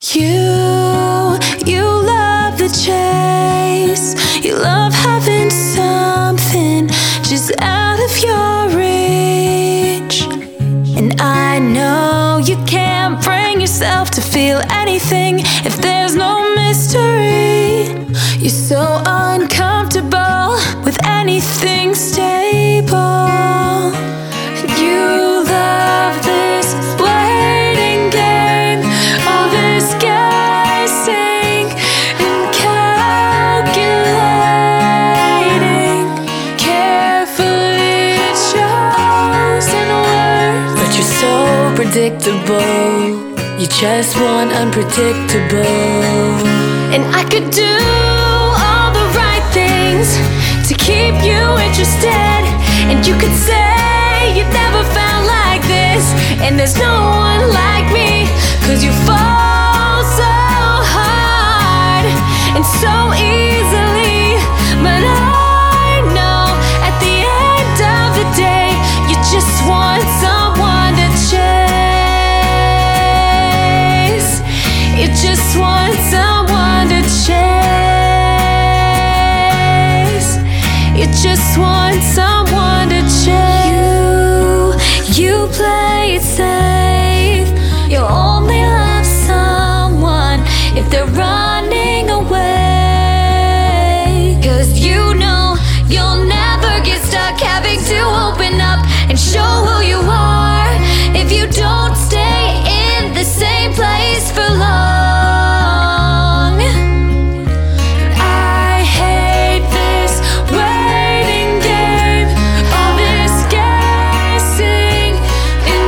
You love the chase. You love having something just out of your reach. And I know you can't bring yourself to feel anything if there's no mystery. You're so uncomfortable with anything stable. You love this waiting game, all this guessing and calculating, carefully chosen words. But you're so predictable, you just want unpredictable. And I could do all the right things to keep you interested, and you could say you never felt like this, and there's no one like me, 'cause you fall so hard and so easily. But I know at the end of the day, you just want someone to chase. You just want someone to chase. You just want someone to chase. You play it safe. You only love someone if they're running away. 'Cause you know you'll never get stuck having to open up and show who you are if you don't stay in the same place for long. I hate this waiting game, all this guessing and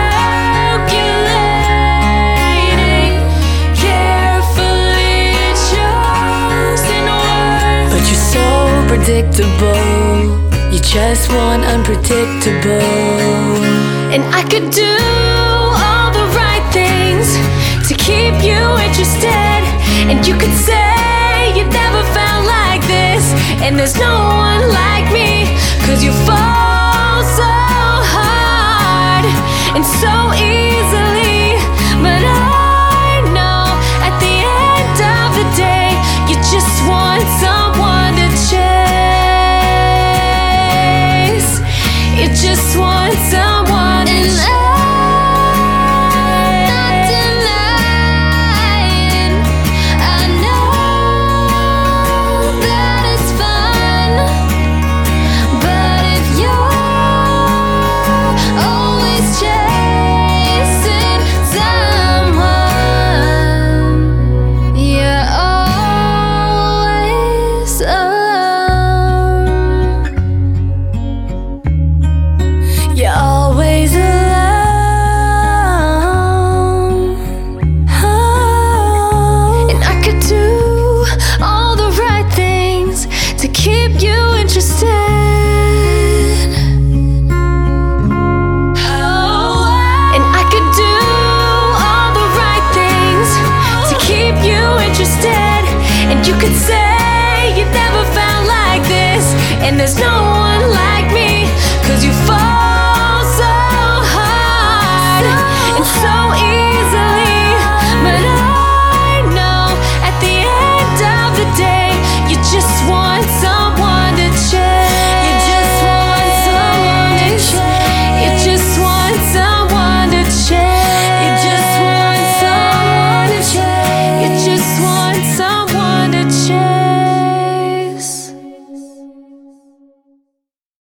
calculating, carefully chosen words. But you're so predictable, you just want unpredictable. And I could do all the right things to keep you interested, and you could say you never felt like this, and there's no one like me, 'cause you fall so hard and so easily. But I know at the end of the day, you just want someone to chase. You just want someone to chase. You're always alone. Oh. And I could do all the right things to keep you interested. Oh. And I could do all the right things to keep you interested, and you could say you never felt like this, and there's no one like